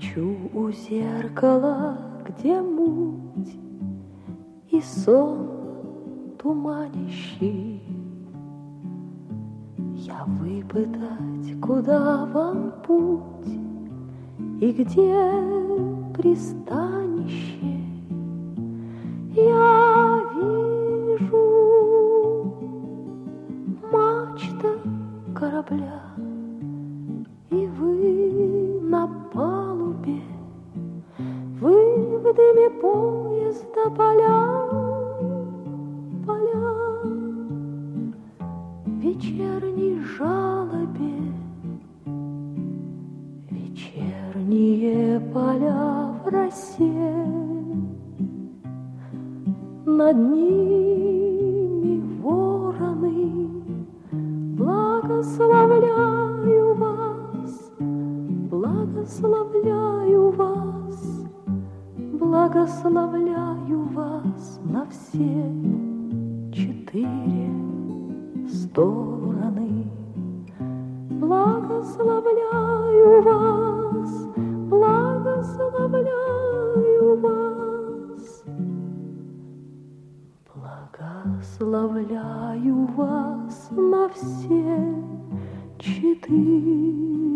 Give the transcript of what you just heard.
Стою у зеркала, где муть и сон туманящий. Я выпытать, куда вам путь и где пристанище. Я вижу мачта корабля, и вы на палубе, вы в дыме поезда поля, в вечерней жалобе, вечерние поля в росе. Над ними вороны, благословляю вас, благословляю вас, благословляю вас на все четыре стороны. Благословляю вас, благословляю вас, благословляю вас на все четыре